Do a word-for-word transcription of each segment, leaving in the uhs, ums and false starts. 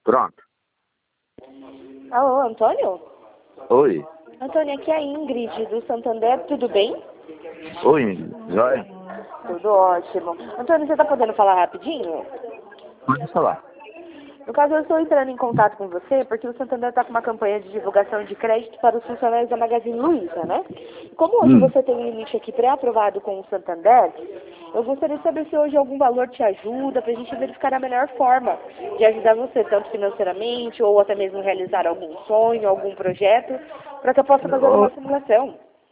Pronto. Alô, Antônio? Oi. Antônio, aqui é a Ingrid do Santander, tudo bem? Oi, Ingrid. Joia? Tudo ótimo. Antônio, você está podendo falar rapidinho? Pode falar. No caso, eu estou entrando em contato com você porque o Santander está com uma campanha de divulgação de crédito para os funcionários da Magazine Luiza, né? Como hoje Hum. você tem um limite aqui pré-aprovado com o Santander, eu gostaria de saber se hoje algum valor te ajuda para a gente verificar a melhor forma de ajudar você, tanto financeiramente ou até mesmo realizar algum sonho, algum projeto, para que eu possa fazer Ô, uma simulação.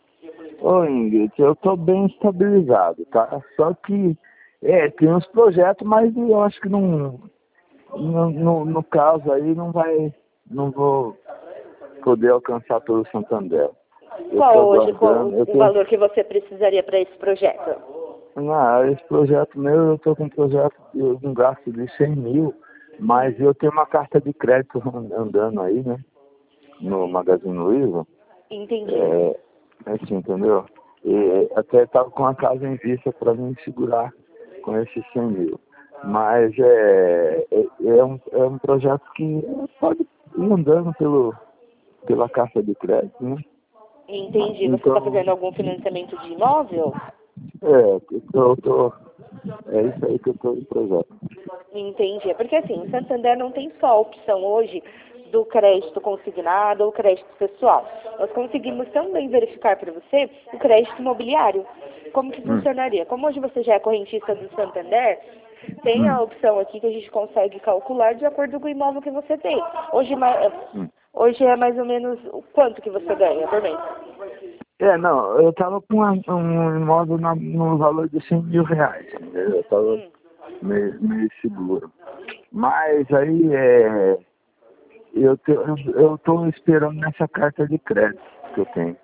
ô, Ingrid, eu estou bem estabilizado, tá? Só que, é, tem uns projetos, mas eu acho que não, no, no, no caso aí não vai, não vou poder alcançar todo o Santander. Eu Qual tô hoje qual, aguardando, eu o tô, valor que você precisaria para esse projeto? ah, esse projeto meu, eu estou com um projeto de um gasto de cem mil, mas eu tenho uma carta de crédito andando aí, né? No Magazine Luiza. Entendi. É, assim, entendeu? E até estava com a casa em vista para mim segurar com esses cem mil. Mas é, é, é, um, é um projeto que pode ir andando pelo, pela carta de crédito, né? Entendi. Você está Então, fazendo algum financiamento de imóvel? é, eu tô, é isso aí que eu estou em projeto. Entendi. É porque assim, o Santander não tem só a opção hoje do crédito consignado ou crédito pessoal. Nós conseguimos também verificar para você o crédito imobiliário. Como que Hum, funcionaria? Como hoje você já é correntista do Santander, tem hum, a opção aqui que a gente consegue calcular de acordo com o imóvel que você tem. Hoje, ma- hum. hoje é mais ou menos o quanto que você ganha por mês? É, não, eu estava com uma- um imóvel na- no valor de cem mil reais, entendeu? Eu estava Hum, meio, meio seguro. Mas aí é, eu te- eu estou esperando nessa carta de crédito que eu tenho.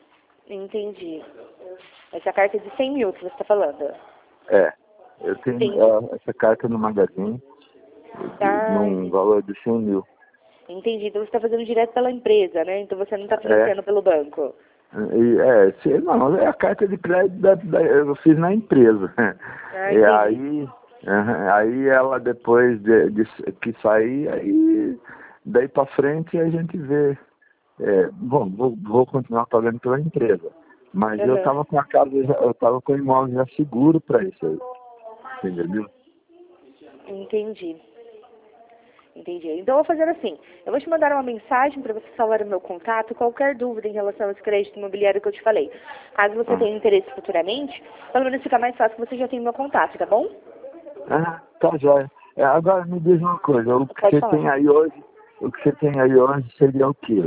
entendi. Essa carta é de cem mil que você está falando. É, eu tenho Entendi. é, essa carta no Magazine de, Ah, num entendi. valor de cem mil. Entendi. Então você está fazendo direto pela empresa, né? Então você não está É, financiando pelo banco. e, é, se, não, é a carta de crédito da, da- eu fiz na empresa. Ah, E entendi. aí, aham, aí ela depois de, de que sair, aí daí para frente a gente vê. É, bom, vou, vou continuar pagando pela empresa. Mas eu Aham. estava com a casa, já- eu estava com o imóvel já seguro para isso aí. Entendeu? Entendi. Entendi. Então eu vou fazer assim. Eu vou te mandar uma mensagem para você salvar o meu contato. Qualquer dúvida em relação a esse crédito imobiliário que eu te falei. Caso você Ah, tenha interesse futuramente, pelo menos fica mais fácil que você já tem o meu contato, tá bom? ah, tá jóia. É, agora me diz uma coisa, o que Pode você falar. tem aí hoje, o que você tem aí hoje seria o quê?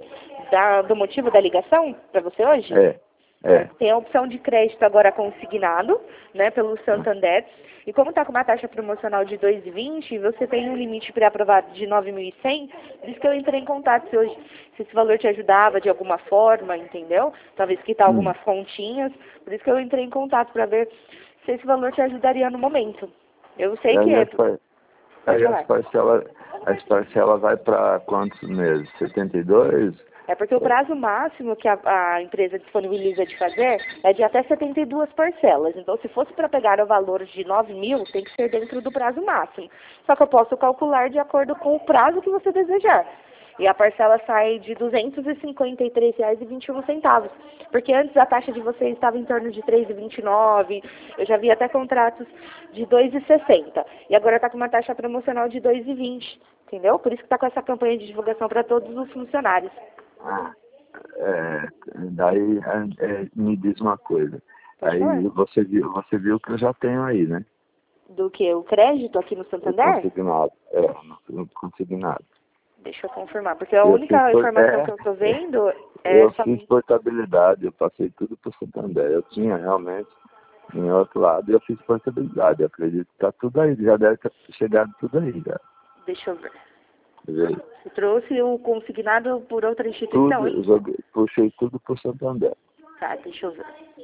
Da, do motivo da ligação para você hoje? É, é. Tem a opção de crédito agora consignado, né, pelo Santander. E como está com uma taxa promocional de dois vírgula vinte, você tem um limite pré-aprovado de nove mil e cem, por isso que eu entrei em contato se, hoje, se esse valor te ajudava de alguma forma, entendeu? Talvez quitar Hum. algumas continhas. Por isso que eu entrei em contato para ver se esse valor te ajudaria no momento. Eu sei que Aí é. as, par- Pode aí as falar. parcelas, as parcelas vai para quantos meses? setenta e dois? É porque o prazo máximo que a, a empresa disponibiliza de fazer é de até setenta e duas parcelas. Então, se fosse para pegar o valor de nove mil, tem que ser dentro do prazo máximo. Só que eu posso calcular de acordo com o prazo que você desejar. E a parcela sai de duzentos e cinquenta e três reais e vinte e um centavos. Porque antes a taxa de vocês estava em torno de três reais e vinte e nove centavos. Eu já vi até contratos de dois reais e sessenta centavos. E agora está com uma taxa promocional de dois reais e vinte centavos. Entendeu? Por isso que está com essa campanha de divulgação para todos os funcionários. Ah, é, daí é, é, me diz uma coisa. Pode falar. Aí você viu, você viu que eu já tenho aí, né? Do que? O crédito aqui no Eu Santander? consignado. É, não consignado. Deixa eu confirmar, porque a Eu fiz, única por- informação que é, eu estou vendo é eu fiz somente... portabilidade, eu passei tudo para o Santander. Eu tinha realmente em outro lado e eu fiz portabilidade. Eu acredito que está tudo aí, já deve ter chegado tudo aí, já. Deixa eu ver. Quer dizer, Você trouxe o consignado por outra instituição, tudo, hein? eu joguei, puxei tudo para o Santander. Tá, deixa eu ver.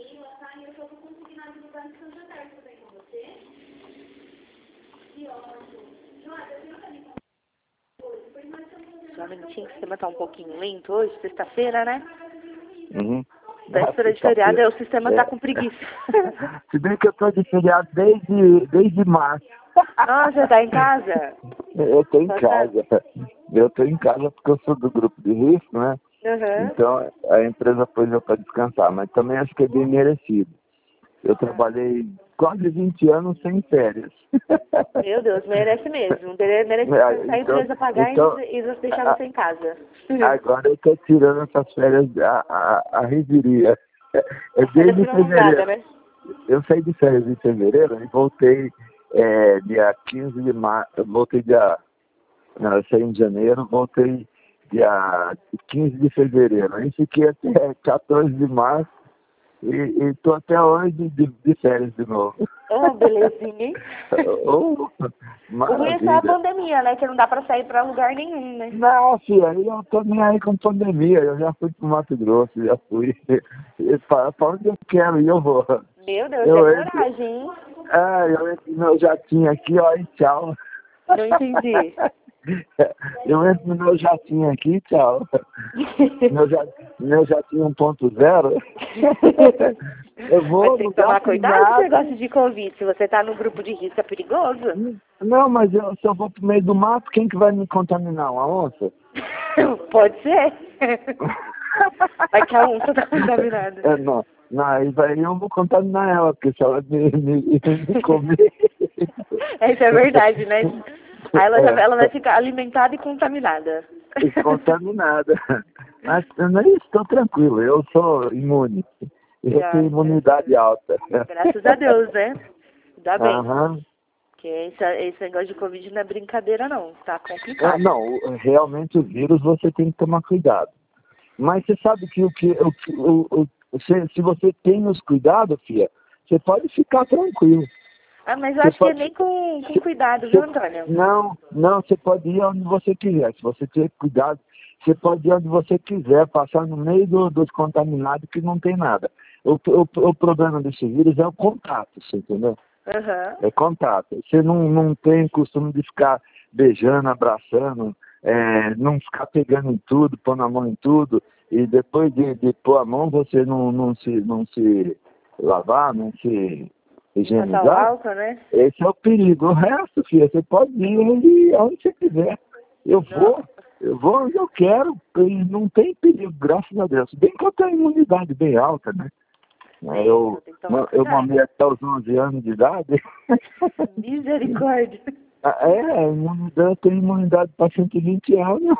Só um minutinho, que o sistema tá um pouquinho lento hoje, sexta-feira, né? Uhum. Véspera de feriado, Sexta-feira. aí o sistema tá É. com preguiça. Se bem que eu estou de feriado desde, desde março. Nossa, já tá em casa? Eu tô em Só casa. Eu tô em casa porque eu sou do grupo de risco, né? Uhum. Então a empresa pôs eu para descansar, mas também acho que é bem merecido. Eu trabalhei quase vinte anos sem férias. Meu Deus, merece mesmo. Mere- Merece É, descansar a então, empresa pagar então e e deixar a- você em casa. agora eu tô tirando essas férias a, a, a reviria. É, é A férias desde prolongada, fevereiro. né? Eu saí de férias em fevereiro e voltei é, dia quinze de março. Voltei dia. Não, eu saí em janeiro, voltei dia quinze de fevereiro. Aí fiquei até quatorze de março e estou até hoje de, de férias de novo. Oh, belezinha, hein? Oh, O ruim é só a maravilha. pandemia, né? Que não dá pra sair pra lugar nenhum, né? Não, filha, eu tô nem aí com pandemia. Eu já fui pro Mato Grosso, já fui. Para onde eu quero ir, eu vou. Meu Deus, é Eu entro, coragem, hein? ah, eu entro no meu jatinho aqui, ó, e tchau. Não entendi. Eu entro no meu jatinho aqui, tchau. Meu, ja, meu jatinho um ponto zero. Eu vou, Mas tem não que tomar gasto cuidado com esse nada. negócio de Covid. Se você tá no grupo de risco, é perigoso. Não, mas eu, se eu vou pro meio do mato, quem que vai me contaminar? Uma onça? Pode ser. Vai que a onça tá contaminada. É, não. Não, aí vai, eu vou contaminar ela, porque se ela me, me, me comer. Isso é verdade, né? Aí ela, já, É, ela vai ficar alimentada e contaminada. contaminada. Mas não é isso, estou tranquilo, eu sou imune. Eu Já, tenho imunidade alta. graças a Deus, né? Ainda bem. Aham. Porque esse, esse negócio de Covid não é brincadeira, não. Tá É, complicado. não, o- realmente o vírus você tem que tomar cuidado. Mas você sabe que o que o, que- o, o, se, se você tem os cuidados, filha, você pode ficar tranquilo. Ah, mas eu Você acho que é pode, nem com, com você- cuidado, viu, você- Antônio? não, não, você pode ir onde você quiser. Se você tiver cuidado, você pode ir onde você quiser, passar no meio do, dos contaminados que não tem nada. O, o, o problema desse vírus é o contato, você entendeu? Aham. É contato. Você não, não tem costume de ficar beijando, abraçando, é, não ficar pegando em tudo, pondo a mão em tudo, e depois de, de pôr a mão você não, não, se, não se lavar, não se Passar o higienizar. álcool, né? Esse é o perigo. O resto, filha, você pode ir onde, onde você quiser. Eu vou, eu vou onde eu quero, e não tem perigo, graças a Deus. Bem que eu tenho imunidade bem alta, né? Sim, Eu, tem que tomar eu cuidado. mamei até os onze anos de idade. Misericórdia. É, a imunidade, eu tenho imunidade para cento e vinte anos.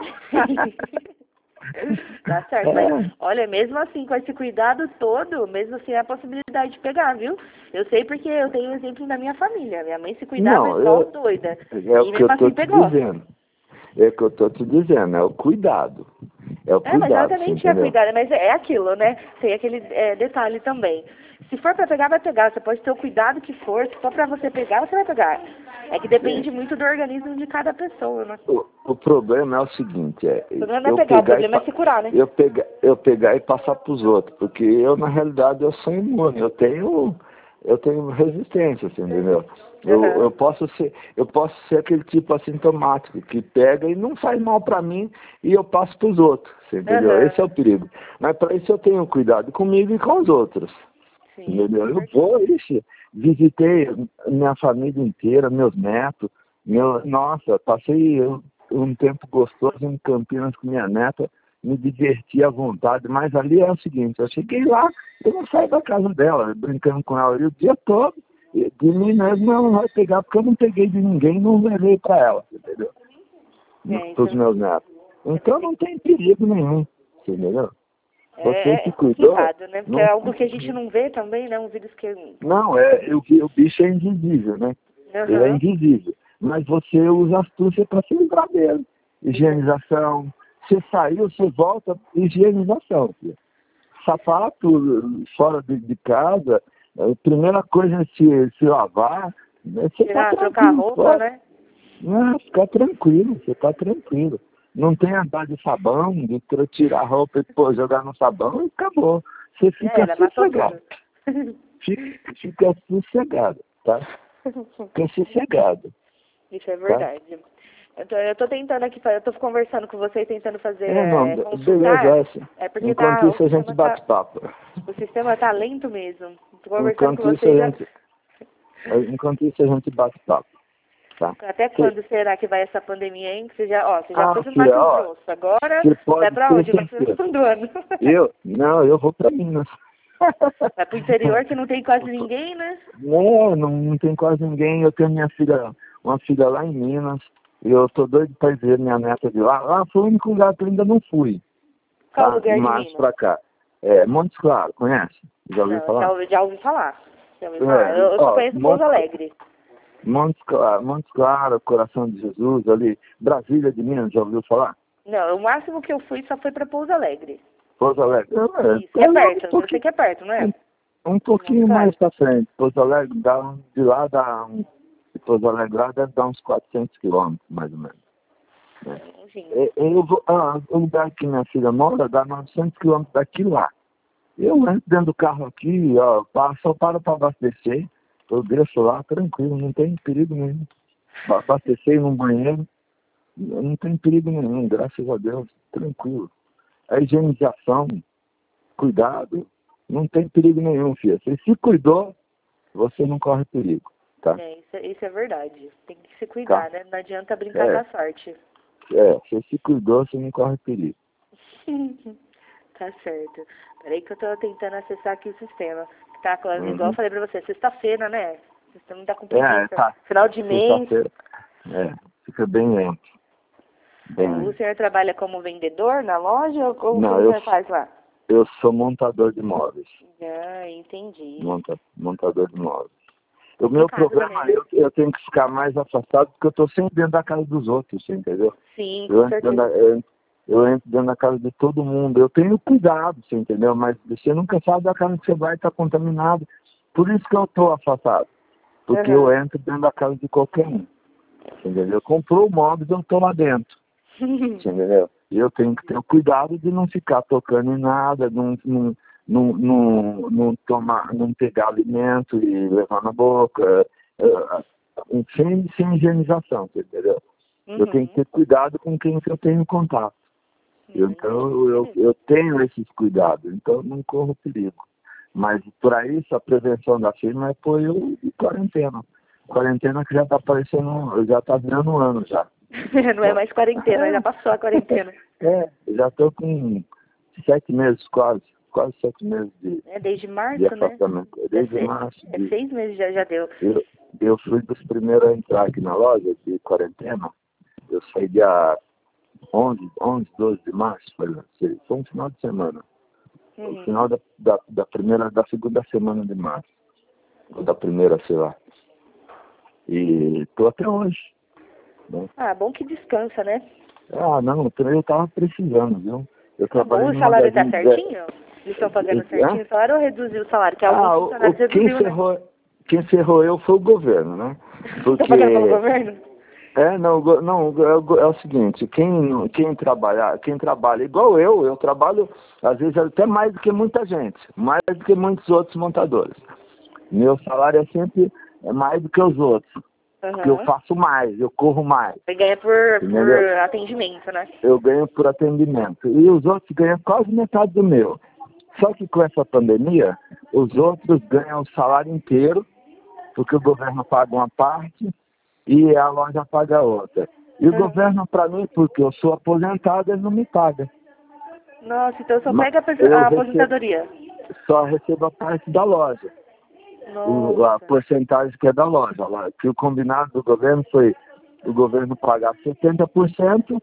Tá certo, mas olha, mesmo assim, com esse cuidado todo, mesmo assim, há a possibilidade de pegar, viu? Eu sei porque eu tenho exemplo na minha família. Minha mãe se cuidava Não, igual eu, doida. é E o que eu mesmo estou assim te pegou. dizendo. É o que eu estou te dizendo, é o cuidado. É o É, mas ela cuidado, você também tinha entendeu? cuidado, mas é aquilo, né? Tem aquele é, detalhe também. Se for pra pegar, vai pegar. Você pode ter o cuidado que for. Se for pra você pegar, você vai pegar. É que depende muito do organismo de cada pessoa, né? O, o problema é o seguinte, é O problema não é eu pegar, o pegar, e, problema é pa- se curar, né? eu, pegar, eu pegar e passar para os outros, porque eu, na realidade, eu sou imune, eu tenho, eu tenho resistência, assim, entendeu? Eu, Aham. eu, posso ser, eu posso ser aquele tipo assintomático, que pega e não faz mal para mim e eu passo para os outros, você entendeu? Aham. Esse é o perigo. Mas para isso eu tenho cuidado comigo e com os outros. Sim. Entendeu? Eu vou, ixi, visitei minha família inteira, meus netos, meu, nossa, passei um tempo gostoso em Campinas com minha neta, me diverti à vontade, mas ali é o seguinte, eu cheguei lá, eu não saí da casa dela, brincando com ela ali o dia todo, e de mim mesmo ela não vai pegar, porque eu não peguei de ninguém, não levei para ela, entendeu? É, Para os isso meus netos. Então não tem perigo nenhum, entendeu? Você é, se é cuidou, complicado, né? Porque não, é algo que a gente não vê também, né? Um vírus que... não, é, o, o bicho é invisível, né? Ele é Aham. invisível. Mas você usa astúcia para se livrar dele. Higienização. Você saiu, você volta, higienização. Filho. Sapato fora de, de casa, a primeira coisa é se, se lavar. Né? Você está Tirar, trocar a tranquilo. roupa, Pô. né? Não, fica tranquilo, você está tranquilo. Não tem andar de sabão, de tra- tirar a roupa e pô, jogar no sabão e acabou. Você Já fica era, matou sossegado. tudo. Fica, fica sossegado, tá? Fica sossegado. Isso é Tá? verdade. Eu tô, eu tô tentando aqui, fa- eu tô conversando com você e tentando fazer, É, não, é, beleza, consultar. essa. É porque Enquanto tá, o isso a gente sistema bate tá, papo. o sistema tá lento mesmo. Tô conversando com Enquanto isso você a e já... gente, enquanto isso a gente bate papo. Tá? Até quando você... será que vai essa pandemia, hein? Você já, ó, você já ah, foi pro filha, Mato ó, Grosso, agora vai pra onde? Vai pro do ano. Eu? Não, eu vou pra Minas. Vai pro interior que não tem quase ninguém, né? Não, não, não tem quase ninguém. Eu tenho minha filha, uma filha lá em Minas. E eu tô doido pra ver minha neta de lá. Lá foi o único lugar que eu ainda não fui. Qual Tá? lugar de Mais Minas? pra cá. É, Montes Claros, conhece? Já ouviu Não, falar? já, ouvi- já ouvi falar. Já ouvi É, falar. Eu, eu só ó, conheço Pouso Montes, Alegre. Montes Claros, Montes Claros, Coração de Jesus, ali. Brasília de Minas, já ouviu falar? Não, o máximo que eu fui só foi pra Pouso Alegre. Pouso Alegre. É, Isso, que é é, perto, um eu sei que é perto, não é? Um, um pouquinho Montes mais Claros. pra frente. Pouso Alegre, dá, um- de lá dá um, de Pouso Alegre lá deve dar uns quatrocentos quilômetros, mais ou menos. Né? Enfim. É, eu vou, ah, o lugar que minha filha mora dá novecentos quilômetros daqui lá. Eu entro dentro do carro aqui, ó, pa- só paro para abastecer, eu deixo lá tranquilo, não tem perigo nenhum. Ba- Abastecer num banheiro, não tem perigo nenhum, graças a Deus, tranquilo. A higienização, cuidado, não tem perigo nenhum, filha. Você se cuidou, você não corre perigo, tá? É, isso, é- isso é verdade. Tem que se cuidar, Tá. né? Não adianta brincar É. com a sorte. É, você se cuidou, você não corre perigo. Tá certo. Peraí que eu tô tentando acessar aqui o sistema. Tá, com- Uhum. igual eu falei pra você, sexta-feira, né? Vocês estão tá com É, preguiça. tá. Final de mês. Sexta-feira. É, fica bem lento. Bem O lento. senhor trabalha como vendedor na loja ou como Não, que o eu, senhor faz lá? eu sou montador de móveis. Ah, entendi. Monta, montador de móveis. O E meu casa problema também, é né? eu, eu tenho que ficar mais afastado porque eu estou sempre dentro da casa dos outros, você entendeu? Sim, Eu com entro, dentro da, certeza. eu, eu entro dentro da casa de todo mundo. Eu tenho cuidado, você entendeu? Mas você nunca sabe da casa que você vai estar contaminado. Por isso que eu estou afastado. Porque Uhum. eu entro dentro da casa de qualquer um. Entendeu? Comprou o móvel, eu estou lá dentro. Entendeu? E eu tenho que ter o cuidado de não ficar tocando em nada, não, não, não, não, não, tomar, não pegar alimento e levar na boca, uh, sem, sem higienização, entendeu? Uhum. Eu tenho que ter cuidado com quem que eu tenho contato. Uhum. Então eu, eu tenho esses cuidados, então eu não corro perigo. Mas para isso a prevenção da firma é por eu de quarentena. Quarentena que já está aparecendo, já está virando um ano já. Não é mais quarentena, já passou a quarentena. É, eu já estou com sete meses quase, quase sete meses de, É desde março, de né? afastamento. Desde é seis, março. É De, seis meses já, já deu. eu, eu fui dos primeiros a entrar aqui na loja de quarentena. Eu saí dia onze, onze, doze de março, foi, foi um final de semana. Uhum. O final da, da, da primeira, da segunda semana de março. Ou da primeira, sei lá. E estou até hoje. Né? Ah, bom que descansa, né? Ah, não, eu estava precisando, viu? Eu Tá bom, trabalhei o no salário tá magazine de- certinho? Eles estão pagando Esse- certinho hã? o salário ou reduziu o salário? Que Ah, alguns o, funcionários o, quem, reduziu, né? ferrou, quem ferrou eu foi o governo, né? Estão Porque, pagando pelo governo? é, não, go- não é, o- é o seguinte, quem, quem, trabalha, quem trabalha igual eu, eu trabalho, às vezes, até mais do que muita gente, mais do que muitos outros montadores. Meu salário é sempre é mais do que os outros, porque eu Uhum. faço mais, eu corro mais. Você ganha por, por Entendeu? atendimento, né? Eu ganho por atendimento. E os outros ganham quase metade do meu. Só que com essa pandemia, os outros ganham o salário inteiro, porque o governo paga uma parte e a loja paga outra. E o Uhum. governo, para mim, porque eu sou aposentado, ele não me paga. Nossa, então só Mas pega a, pes- eu a recebo, aposentadoria. só recebo a parte da loja. O, a Nossa. porcentagem que é da loja. Lá, que o combinado do governo foi o governo pagar setenta por cento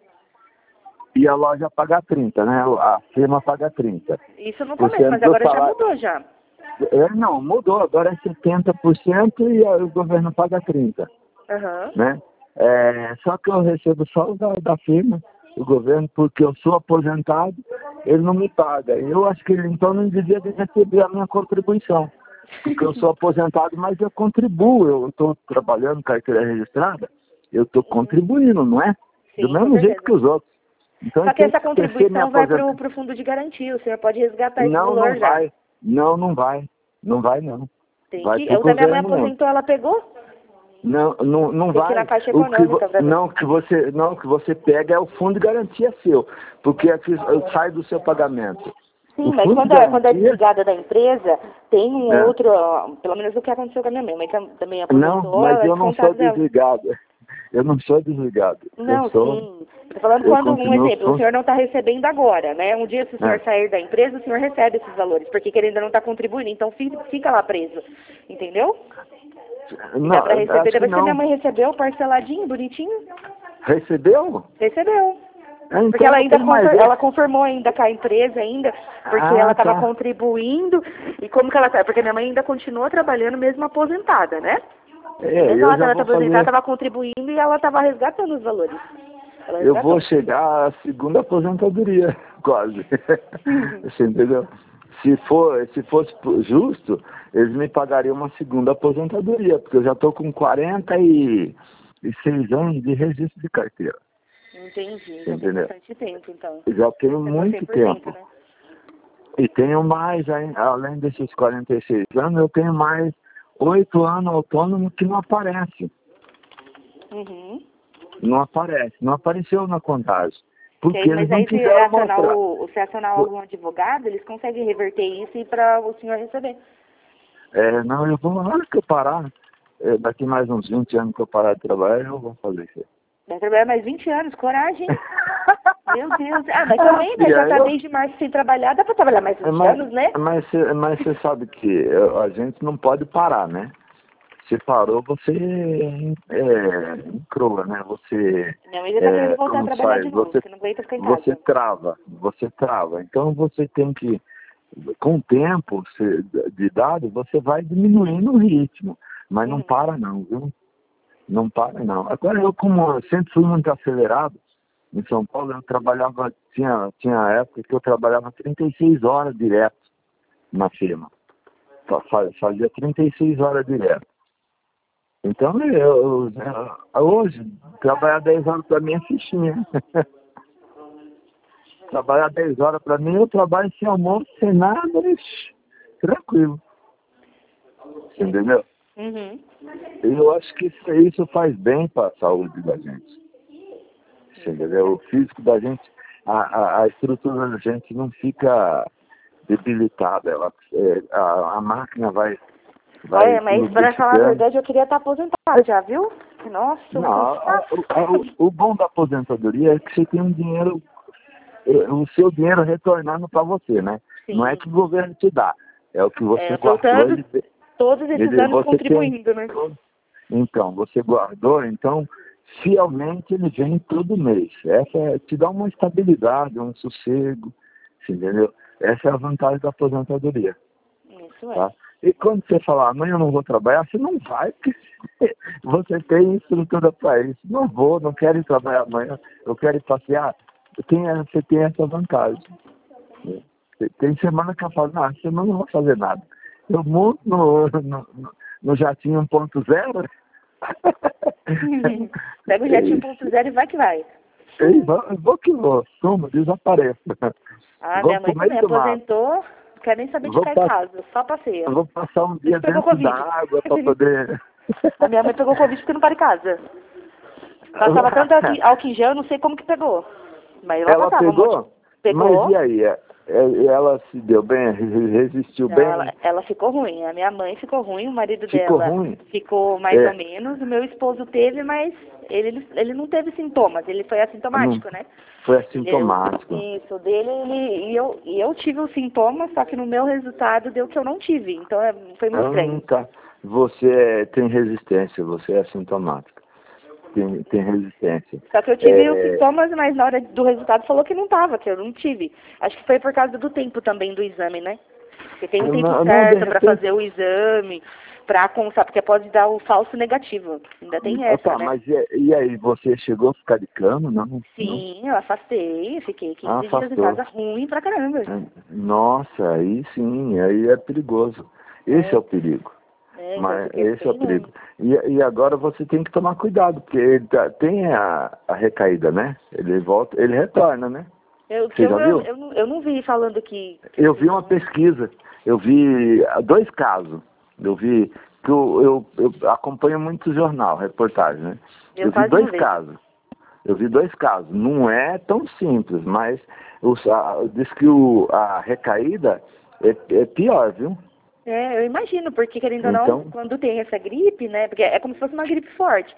e a loja pagar trinta por cento, né? A firma paga trinta por cento. Isso no começo, mas agora já mudou já. É, não, mudou. Agora é setenta por cento e a, o governo paga trinta por cento. Aham. Né? É, só que eu recebo só o da, da firma, o governo, porque eu sou aposentado, ele não me paga. Eu acho que ele então não devia de receber a minha contribuição. Porque eu sou aposentado, mas eu contribuo. Eu estou trabalhando carteira registrada, eu estou contribuindo, não é? Sim, Do com mesmo jeito certeza. que os outros. Então, Só que eu essa tenho que crescer minha contribuição vai pro, aposentadoria. pro fundo de garantia. O senhor pode resgatar esse Não, valor não já. vai. Não, não vai. Não vai, não. Tem Vai que... pro Eu, da minha mãe governo, não. aposentou, ela pegou? Não, não, não Tem que ir vai. na Caixa O que, vo- Econômica pra ver. não, que você, não, que você pega é o fundo de garantia seu, porque aqui sai do seu pagamento. Sim, O mas fundo quando, de é, quando é garantia, desligada da empresa, tem um É. outro, ó, pelo menos o que aconteceu com a minha mãe. Minha mãe tam- também não, aposentou, mas ela é eu não sou descontado dela. desligado. eu não sou desligado. Não, eu sou, sim. Estou falando eu quando, um continuo exemplo, o senhor não está recebendo agora, né? Um dia, se o senhor É. sair da empresa, o senhor recebe esses valores, porque ele ainda não está contribuindo, então fica, fica lá preso. Entendeu? E Não, dá para receber, acho que depois que não. minha mãe recebeu, parceladinho, bonitinho. Recebeu? Recebeu. É, então Porque ela não ainda tem mais confer, esse. ela confirmou ainda com a empresa ainda, porque ela Ah, estava tá. contribuindo, e como que ela tá, porque minha mãe ainda continua trabalhando mesmo aposentada, né? É, Mesmo eu ela já estava vou aposentada, fazer. estava contribuindo e ela estava resgatando os valores. Ela Eu vou resgatou. chegar à segunda aposentadoria, quase. Você entendeu? Se, for, se fosse justo, eles me pagariam uma segunda aposentadoria, porque eu já estou com quarenta e seis anos de registro de carteira. Entendi, Você já tem entendeu? bastante tempo, então. Eu já tenho Chegou a cem muito por cento, tempo. né? E tenho mais, aí, além desses quarenta e seis anos, eu tenho mais oito anos autônomo que não aparece. Uhum. Não aparece, não apareceu na contagem. Que Porque aí, eles mas não aí se quiseram acionar, mostrar. o, se acionar algum advogado, eles conseguem reverter isso e para o senhor receber. É, não, eu vou, na hora que eu parar, é, daqui mais uns vinte anos que eu parar de trabalhar, eu vou fazer isso. Vai trabalhar mais vinte anos, coragem. Meu Deus. Ah, mas também, né? E Já aí tá eu, desde março sem trabalhar, dá para trabalhar mais é, vinte mas, anos, né? mas, cê- mas você sabe que é, a gente não pode parar, né? Se parou, você é, encroa, né? Você, Minha mãe já tá querendo é, voltar a como se trabalhar faz? de novo, Você, porque não aguenta ficar em você casa. trava, você trava. Então você tem que, com o tempo cê- de idade, você vai diminuindo o ritmo, mas não Uhum. para não, viu? Não para não. Agora eu, como eu sempre fui muito acelerado, em São Paulo eu trabalhava, tinha, tinha época que eu trabalhava trinta e seis horas direto na firma. Fa- Fazia trinta e seis horas direto. Então, eu, eu- hoje, trabalhar dez horas para mim é fichinha. Trabalhar dez horas para mim, eu trabalho sem almoço, sem nada, ixi, tranquilo. Você entendeu? Uhum. Eu acho que isso, isso faz bem para a saúde da gente. Você entendeu? O físico da gente, a, a, a estrutura da gente não fica debilitada. Ela, é, a, a máquina vai, vai Olha, mas para falar a lubrificando. verdade, eu queria estar aposentada já, viu? Nossa, um Não, a- a- cansaço. o, o bom da aposentadoria é que você tem um dinheiro, eh, o seu dinheiro retornando para você, né? Não é Sim. que o governo te dá, é o que É, você eu tô guardou, tanto, ele, todos esses ele, anos você tem. contribuindo, né? Então, você guardou, então, fielmente ele vem todo mês. Essa é, te dá uma estabilidade, um sossego, você entendeu? Essa é a vantagem da aposentadoria. Isso é. Tá? E quando você falar, amanhã eu não vou trabalhar, você não vai, porque você tem estrutura para isso. Não vou, não quero ir trabalhar amanhã, eu quero ir passear. Tem, você tem essa vantagem. Né? Tem semana que eu falo, não, essa semana eu não vou fazer nada. Eu monto no, no, no, no jatinho um ponto zero. Pega o jetinho ponto zero e vai que vai. Ei, vou, vou que vou, sumo, desapareço. Ah, Vou minha pro mãe também meio do mato. aposentou, não quer nem saber de Vou, ficar em pa casa, só passeia. vou passar um Por isso dia pegou dentro da Covid. água para poder. A minha mãe pegou Covid porque não para em casa. Passava tanto álcool álcool em gel, eu não sei como que pegou. Mas ela Ela passava um monte. pegou? Mas e Pegou. aí? É- é- Ela se deu bem? Re- Resistiu Não, ela, bem? ela ficou ruim. A minha mãe ficou ruim, o marido Ficou dela ruim? ficou mais ou É, menos. O meu esposo teve, mas ele, ele não teve sintomas. Ele foi não, assintomático, né? foi Ele, o- assintomático. isso, dele, ele, e eu, e eu tive os sintomas, só que no meu resultado deu que eu não tive. Então é, foi muito Ah, estranho. tá. Você é- tem resistência, você é assintomática. Tem, tem resistência. Só que eu tive os É, sintomas, mas na hora do resultado falou que não tava, que eu não tive. Acho que foi por causa do tempo também do exame, né? Porque tem um eu tempo não, não, de certo para repente. fazer o exame, para constar, porque pode dar o falso negativo. Ainda tem Ah, essa, tá, né? mas e, e aí, você chegou a ficar de cama? Não? Não? Sim, eu afastei, fiquei Ah, quinze dias em afastou. casa ruim pra caramba. Nossa, aí sim, aí é perigoso. Esse é É, o perigo. é, então eu Mas fiquei esse é o bem perigo. ruim. E, e agora você tem que tomar cuidado, porque ele tá- tem a, a recaída, né? Ele volta, ele retorna, né? Eu, que Você eu, já eu, viu? eu, não, eu não vi falando que... que Eu se vi uma não... pesquisa, eu vi dois casos. Eu vi, que eu, eu, eu acompanho muito jornal, reportagem, né? Eu Eu vi quase não dois vejo. casos. Eu vi dois casos. Não é tão simples, mas os, a, diz que o, a recaída é, é pior, viu? É, eu imagino, porque querendo ou não, Então, quando tem essa gripe, né? Porque é como se fosse uma gripe forte.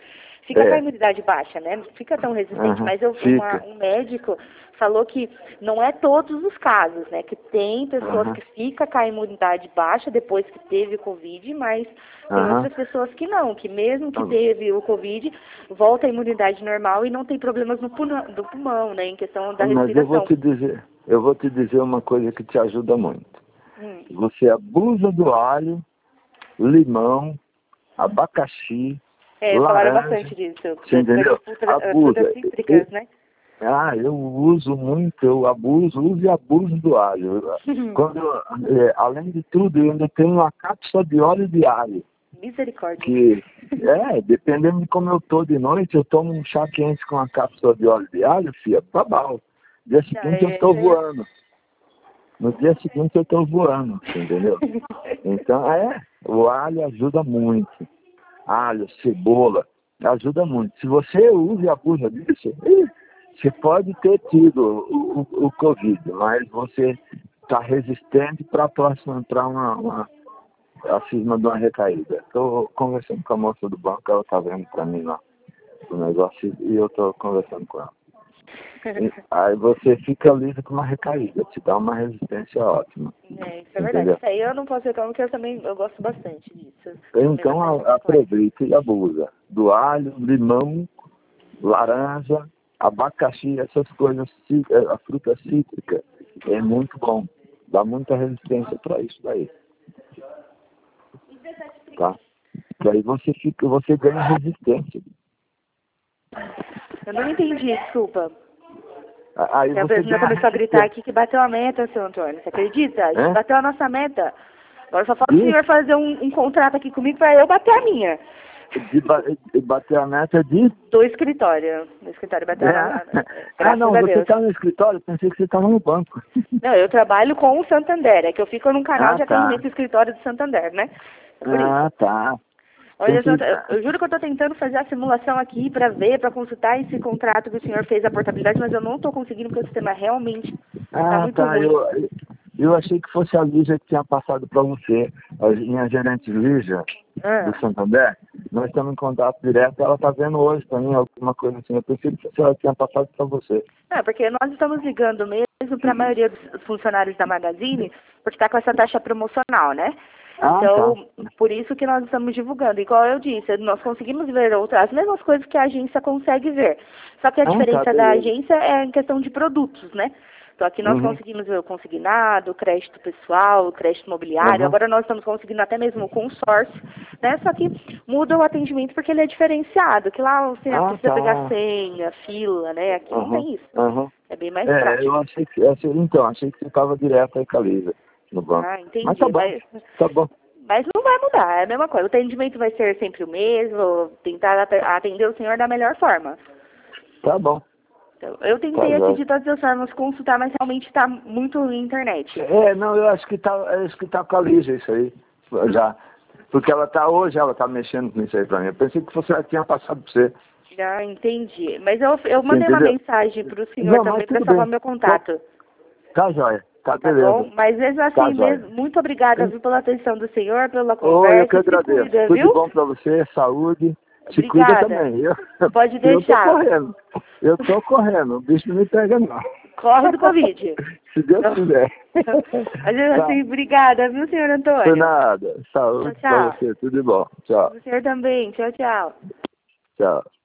fica É. com a imunidade baixa, né? Não fica tão resistente, Uhum, mas eu, uma, fica. um médico falou que não é todos os casos, né? Que tem pessoas Uhum, que fica com a imunidade baixa depois que teve Covid, mas tem uhum. outras pessoas que não, que mesmo que Tá bom. teve o Covid, volta a imunidade normal e não tem problemas no pulmão, do pulmão, né? Em questão da Mas eu vou respiração. te dizer, eu vou te dizer uma coisa que te ajuda muito. Hum. Você abusa do alho, limão, abacaxi, É, falaram laranja. bastante disso, Você das, das entendeu? frutas, as frutas Abusa. cítricas, né? Ah, eu uso muito, eu abuso, uso e abuso do alho. Quando, eu, é, além de tudo, eu ainda tenho uma cápsula de óleo de alho. Misericórdia. Que, é, dependendo de como eu tô de noite, eu tomo um chá quente com uma cápsula de óleo de alho, filha, babau. Dia Já seguinte eu é, tô já é. voando. No dia seguinte eu tô voando, entendeu? Então, é, o alho ajuda muito. Alho, cebola, ajuda muito. Se você usa e abusa disso, ih, você pode ter tido o, o, o Covid, mas você está resistente para a próxima, para uma, uma acima de uma recaída. Estou conversando com a moça do banco, ela está vendo para mim lá o negócio e eu estou conversando com ela. E aí você fica livre com uma recaída, te dá uma resistência ótima. É, isso é verdade. Entendeu? Isso aí eu não posso reclamar, porque eu também eu gosto bastante disso. Então Também bastante a- chiclete. aproveita e abusa do alho, limão, laranja, abacaxi, essas coisas, cí- eh, a fruta cítrica. É muito bom. Dá muita resistência para isso daí. Tá? E aí você fica, você ganha resistência. Eu não entendi, desculpa. A- Aí E a você pessoa ganha começou a gritar resistência. aqui que bateu a meta, seu Antônio. Você acredita? A gente É? bateu a nossa meta. Agora só falta o E senhor fazer um, um contrato aqui comigo para eu bater a minha. de, ba- de bater a meta de... Do escritório. Do escritório bateu a É. nossa. Ah, Graças não, a você Deus. está no escritório, pensei que você estava no banco. Não, eu trabalho com o Santander. É que eu fico num canal Ah, de tá. atendimento do escritório do Santander, né? É por isso. Ah, tá. Olha, Pensei... Santa, eu, eu juro que eu estou tentando fazer a simulação aqui para ver, para consultar esse contrato que o senhor fez a portabilidade, mas eu não estou conseguindo porque o sistema realmente está Ah, muito tá. ruim. Eu, eu achei que fosse a Lígia que tinha passado para você. A minha gerente Lígia, Ah, do Santander, nós estamos em contato direto. Ela está vendo hoje também alguma coisa assim. Eu pensei que ela tinha passado para você. não, porque nós estamos ligando mesmo para a maioria dos funcionários da Magazine, porque está com essa taxa promocional, né? Ah, Então, tá. por isso que nós estamos divulgando. Igual eu disse, nós conseguimos ver outras, as mesmas coisas que a agência consegue ver. Só que a Ah, tá, diferença da beleza. agência é em questão de produtos, né? Então aqui nós Uhum, conseguimos ver o consignado, o crédito pessoal, o crédito imobiliário, uhum, agora nós estamos conseguindo até mesmo o consórcio, né? Só que muda o atendimento porque ele é diferenciado, que lá você ah, precisa pegar tá. senha, fila, né? Aqui não Uhum, tem isso. uhum. É bem mais É, eu prático. achei que... Achei, então, achei que você estava direto aí com a Lígia no banco. Ah, Mas tá entendi. bom, Mas, tá bom. mas não vai mudar, é a mesma coisa. O atendimento vai ser sempre o mesmo, tentar ate- atender o senhor da melhor forma. Tá bom. Então, eu Tá tentei aqui jóia. de todas as formas consultar, mas realmente está muito na internet. É, não, eu acho que tá, eu acho que tá com a Lígia isso aí, já. Porque ela tá, hoje ela tá mexendo com isso aí pra mim. Eu pensei que você já tinha passado pra você. Já entendi. Mas eu, eu Você mandei uma entendeu? mensagem para o senhor Não, mas também para tudo salvar bem. meu Tá, contato. tá jóia. Tá, Tá beleza. bom? Mas mesmo Tá assim, jóia. mesmo, muito obrigada, viu, pela atenção do senhor, pela Ô, eu que conversa. E se agradeço. cuida, Tudo de viu? bom pra você, saúde. Se cuida Obrigada. também. Eu, Pode eu tô deixar. correndo. Eu tô correndo. O bicho não me pega, não. Corre do Covid. Se Deus quiser. Mas assim, Tá. obrigada, viu, senhor Por Antônio? nada. Saúde Tchau, pra tchau. você. Tudo de bom. Tchau. O senhor também. Tchau, tchau. Tchau.